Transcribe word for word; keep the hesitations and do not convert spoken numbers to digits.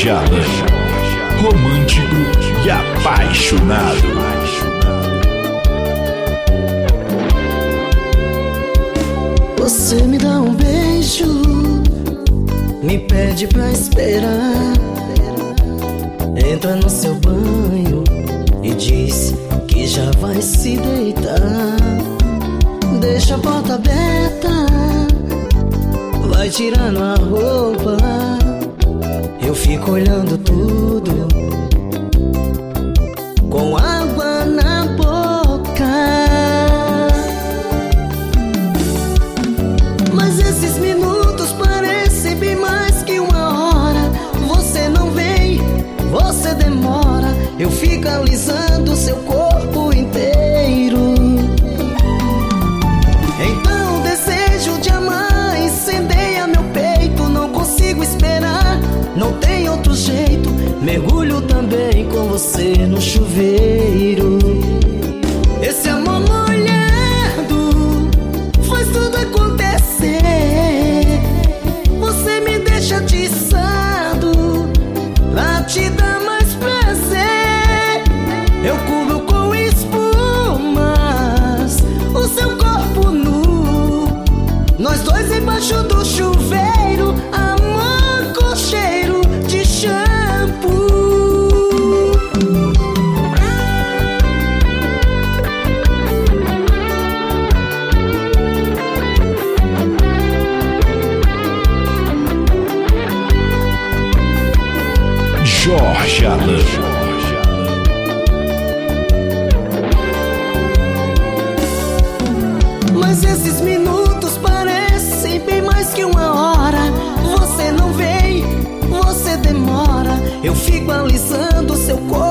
Jorge Alain, romântico e apaixonado. Você me dá um beijo, me pede pra esperar, entra no seu banho e diz que já vai se deitar. Deixa a porta aberta, vai tirando a roupa, eu fico olhando tudo com água na boca. Mas esses minutos parecem bem mais que uma hora. Você não vem, você demora, eu fico alisando seu corpo inteiro. Então o desejo de amar incendeia meu peito. Não consigo esperar, não tem outro jeito. Mergulho também com você no chuveiro. Esse amor molhado faz tudo acontecer. Você me deixa atiçado pra te dar mais prazer. Eu cubro com espumas o seu corpo nu, nós dois embaixo do chuveiro, amor com cheiro de shampoo. Jorge Alain. Mas esses minutos parecem bem mais que uma hora. Você não vem, você demora, eu fico alisando seu corpo